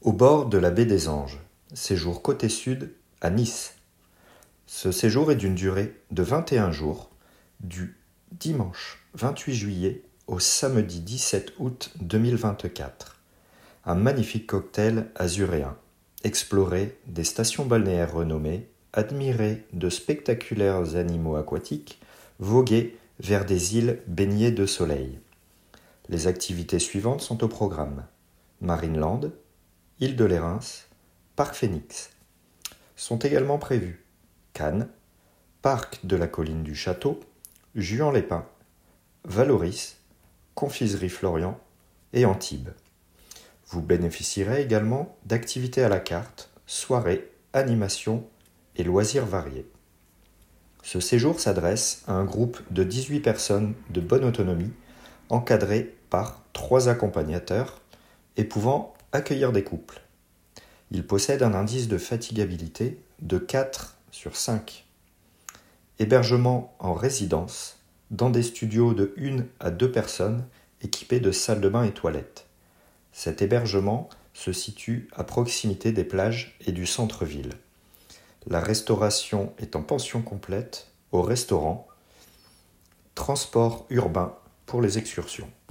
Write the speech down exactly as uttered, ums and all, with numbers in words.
Au bord de la baie des Anges, séjour côté sud à Nice. Ce séjour est d'une durée de vingt et un jours, du dimanche vingt-huit juillet au samedi dix-sept août deux mille vingt-quatre. Un magnifique cocktail azuréen. Explorer des stations balnéaires renommées, admirer de spectaculaires animaux aquatiques, voguer vers des îles baignées de soleil. Les activités suivantes sont au programme: Marineland, Île de Lérins, Parc Phénix. Sont également prévus Cannes, Parc de la Colline du Château, Juan-les-Pins, Valoris, Confiserie Florian et Antibes. Vous bénéficierez également d'activités à la carte, soirées, animations et loisirs variés. Ce séjour s'adresse à un groupe de dix-huit personnes de bonne autonomie, encadrées par trois accompagnateurs et pouvant accueillir des couples. Il possède un indice de fatigabilité de quatre sur cinq. Hébergement en résidence, dans des studios de une à deux personnes équipés de salles de bain et toilettes. Cet hébergement se situe à proximité des plages et du centre-ville. La restauration est en pension complète au restaurant. Transport urbain pour les excursions.